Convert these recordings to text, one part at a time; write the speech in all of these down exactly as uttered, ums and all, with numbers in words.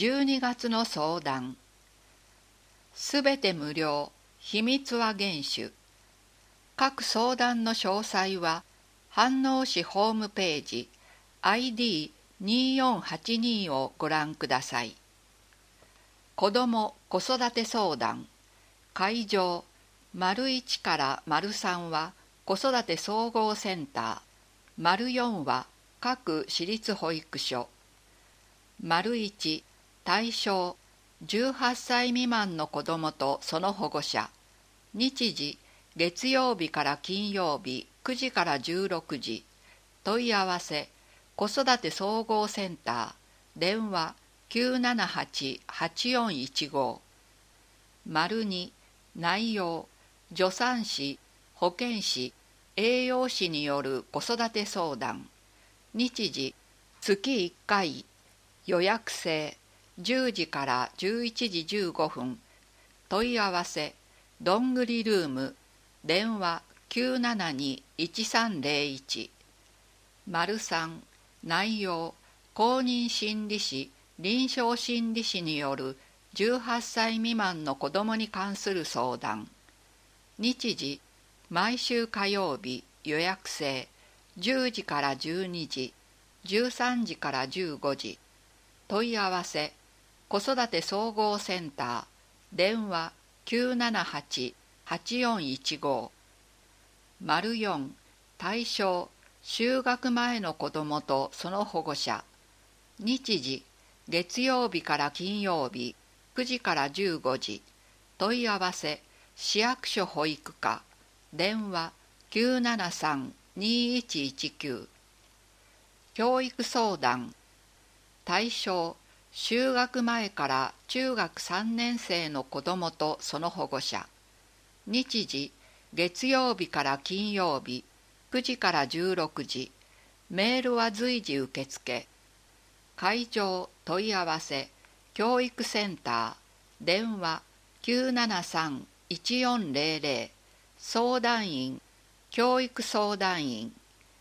じゅうにがつの相談。すべて無料、秘密は厳守。各相談の詳細は飯能市ホームページ アイディーにーよんはちに をご覧ください。子ども・子育て相談。会場丸いちから丸さんは子育て総合センター、丸よんは各私立保育所。丸いち対象じゅうはっさい未満の子どもとその保護者。日時月曜日から金曜日くじからじゅうろくじ。問い合わせ子育て総合センター、電話きゅうななはち はちよんいちご。丸に内容助産師、保健師、栄養士による子育て相談。日時月いっかい、予約制じゅうじからじゅういちじじゅうごふん。問い合わせどんぐりルーム、電話きゅうななに いちさんゼロいち。丸さん内容公認心理師、臨床心理士によるじゅうはっさい未満の子どもに関する相談。日時毎週火曜日、予約制じゅうじからじゅうにじ、じゅうさんじからじゅうごじ。問い合わせ子育て総合センター、電話きゅうななはち はちよんいちご。丸よん対象就学前の子どもとその保護者。日時月曜日から金曜日くじからじゅうごじ。問い合わせ市役所保育課、電話きゅうななさん にいちいちきゅう。教育相談。対象就学前から中学さんねん生の子どもとその保護者。日時月曜日から金曜日くじからじゅうろくじ。メールは随時受付。会場問い合わせ教育センター、電話きゅうななさん いちよんゼロゼロ。相談員教育相談員。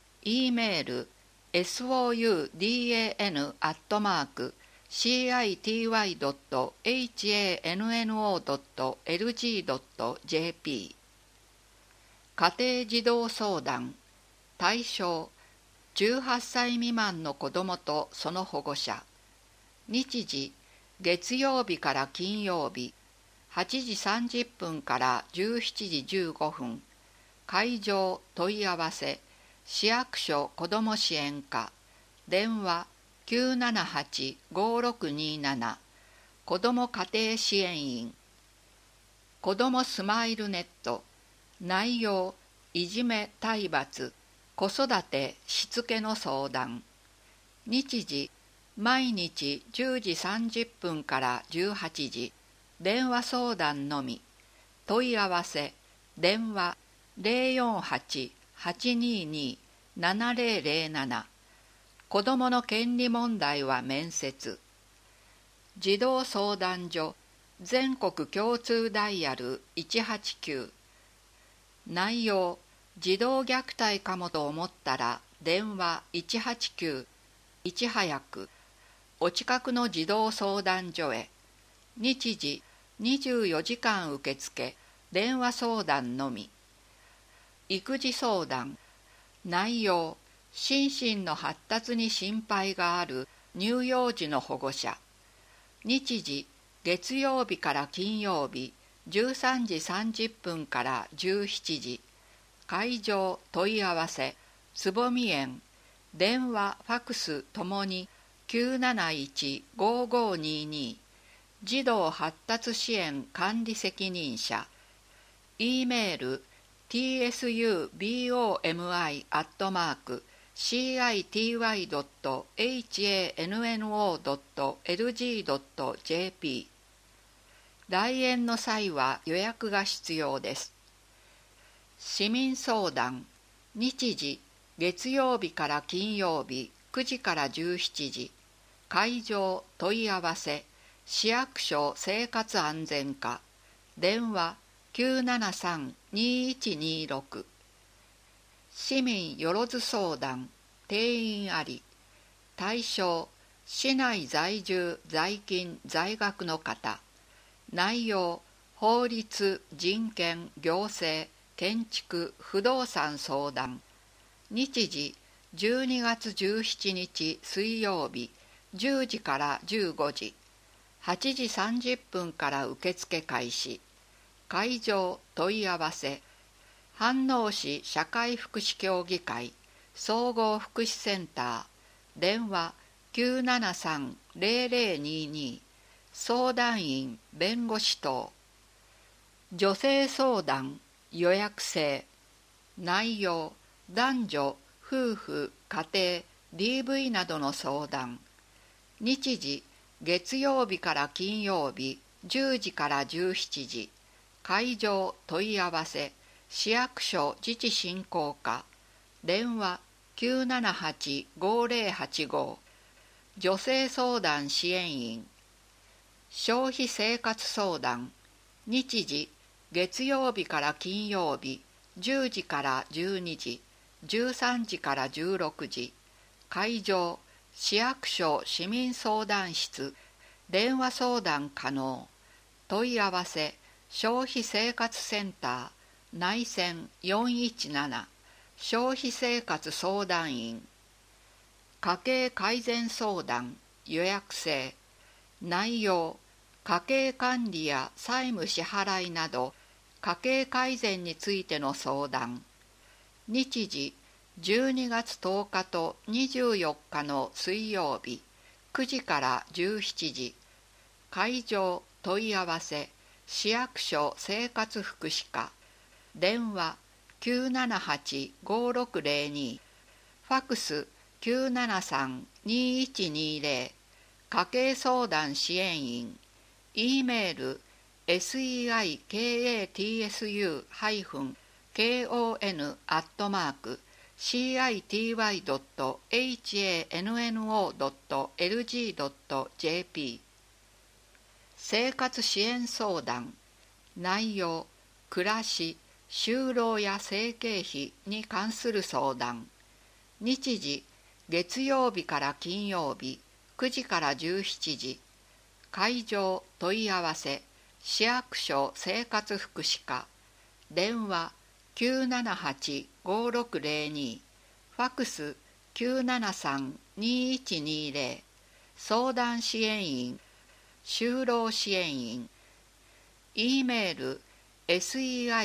E メール ソーダン アットマーク シーアイティーワイドットエイチエーエヌエヌオードットエルジードットジェーピー。 家庭児童相談。対象じゅうはっさい未満の子どもとその保護者。日時月曜日から金曜日はちじさんじゅっぷんからじゅうしちじじゅうごふん。会場問い合わせ市役所子ども支援課、電話きゅうななはち ごろくになな。子ども家庭支援員。子どもスマイルネット。内容いじめ体罰、子育てしつけの相談。日時毎日じゅうじさんじゅっぷんからじゅうはちじ。電話相談のみ。問い合わせ電話ゼロよんはち はちにーにー ななゼロゼロなな。子どもの権利問題は面接。児童相談所全国共通ダイヤルいちはちきゅう。内容児童虐待かもと思ったら電話いちはちきゅう。いち早くお近くの児童相談所へ。日時にじゅうよじかん受付、電話相談のみ。育児相談。内容心身の発達に心配がある乳幼児の保護者。日時月曜日から金曜日じゅうさんじさんじゅっぷんからじゅうしちじ。会場問い合わせつぼみ園、電話ファクスともにきゅうなないち ごごにに。児童発達支援管理責任者。 E メール ティーエスユービーオーエムアイ アットマーク シーアイティーワイドットエイチエーエヌエヌオードットエルジードットジェーピー。 来園の際は予約が必要です。市民相談。日時月曜日から金曜日くじからじゅうしちじ。会場問い合わせ市役所生活安全課、電話きゅうななさん にいちにろく。市民よろず相談定員あり。対象市内在住在勤在学の方。内容、法律、人権、行政、建築、不動産相談。日時、じゅうにがつじゅうしちにち水曜日、じゅうじからじゅうごじ。はちじさんじゅっぷんから受付開始。会場問い合わせ。飯能市社会福祉協議会総合福祉センター。電話きゅうななさん ゼロゼロにに。相談員弁護士等。女性相談予約制。内容、男女、夫婦、家庭、ディーブイ などの相談。日時、月曜日から金曜日、じゅうじからじゅうしちじ。会場問い合わせ、市役所自治振興課。電話きゅうななはち ごゼロはちご。女性相談支援員。消費生活相談。日時、月曜日から金曜日、じゅうじからじゅうにじ、じゅうさんじからじゅうろくじ。会場、市役所市民相談室。電話相談可能。問い合わせ、消費生活センター、内線よんいちなな。消費生活相談員。家計改善相談予約制。内容、家計管理や債務支払いなど家計改善についての相談。日時、じゅうにがつとおかとにじゅうよっかの水曜日、くじからじゅうしちじ。会場問い合わせ、市役所生活福祉課。電話きゅうななはち ごろくゼロに。ファックスきゅうななさん にいちにゼロ。家計相談支援員。E メール セイカト -kon アットマーク シーアイティーワイドットハンノードットエルジードットジェーピー。 生活支援相談。内容、暮らし、就労や生計費に関する相談。日時、月曜日から金曜日、くじからじゅうしちじ。会場問い合わせ、市役所生活福祉課。電話きゅうななはち ごろくゼロに。ファックスきゅうななさん にいちにゼロ。相談支援員、就労支援員。E メール セイカ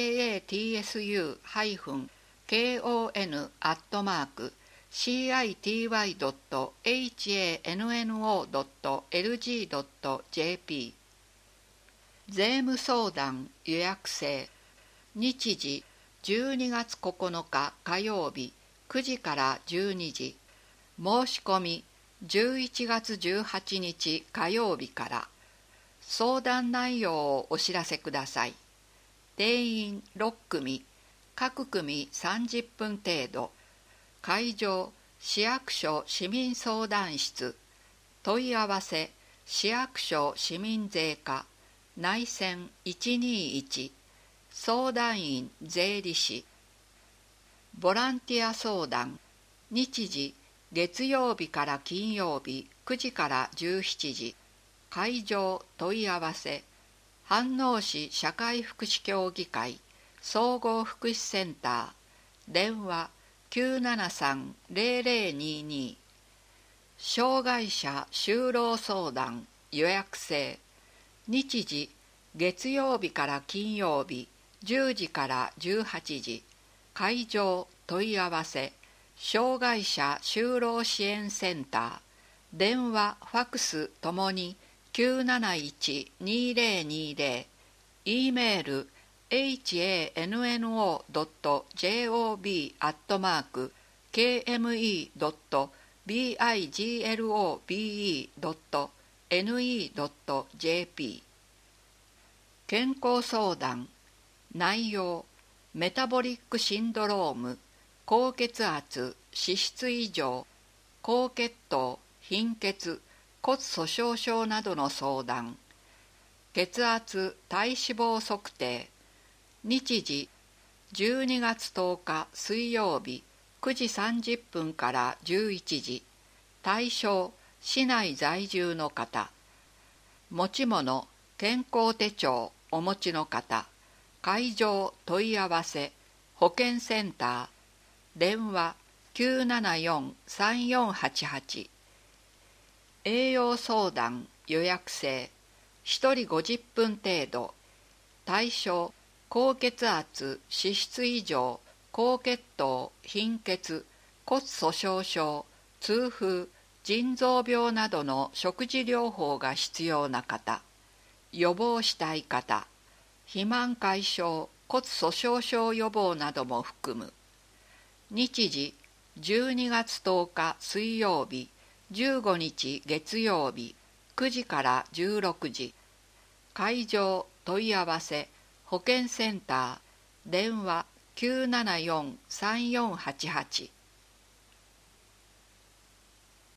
ト -kon アットマーク シーアイティーワイドットハンノードットエルジードットジェーピー。 税務相談予約制。日時、じゅうにがつここのか火曜日、くじからじゅうにじ。申し込みじゅういちがつじゅうはちにち火曜日から。相談内容をお知らせください。定員ろっくみ、各組さんじゅっぷん程度。会場、市役所市民相談室。問い合わせ、市役所市民税課。内線いちにいち。相談員税理士。ボランティア相談。日時、月曜日から金曜日、くじからじゅうしちじ。会場問い合わせ、飯能市社会福祉協議会総合福祉センター。電話きゅうななさん ゼロゼロにに。障害者就労相談予約制。日時、月曜日から金曜日、じゅうじからじゅうはちじ。会場問い合わせ、障害者就労支援センター。電話ファックスともにきゅうなないち にゼロにゼロ。 E メール ハンノードットジョブ アットマーク ケーエムイードットビジロブ ドットネットドットジェーピー。 健康相談。内容、メタボリックシンドローム、高血圧、脂質異常、高血糖、貧血、骨粗しょう症などの相談。血圧・体脂肪測定。日時、じゅうにがつとおか水曜日、くじさんじゅっぷんからじゅういちじ。対象、 市内在住の方、持ち物、健康手帳お持ちの方、会場問い合わせ、保健センター、電話きゅうななよん さんよんはちはち。栄養相談予約制、ひとりごじゅっぷん程度。対象、高血圧、脂質異常、高血糖、貧血、骨粗しょう症、痛風、腎臓病などの食事療法が必要な方、予防したい方、肥満解消、骨粗しょう症予防なども含む。日時、じゅうにがつとおか水曜日、じゅうごにち月曜日、くじからじゅうろくじ。会場問い合わせ、保健センター、電話きゅうななよん さんよんはちはち。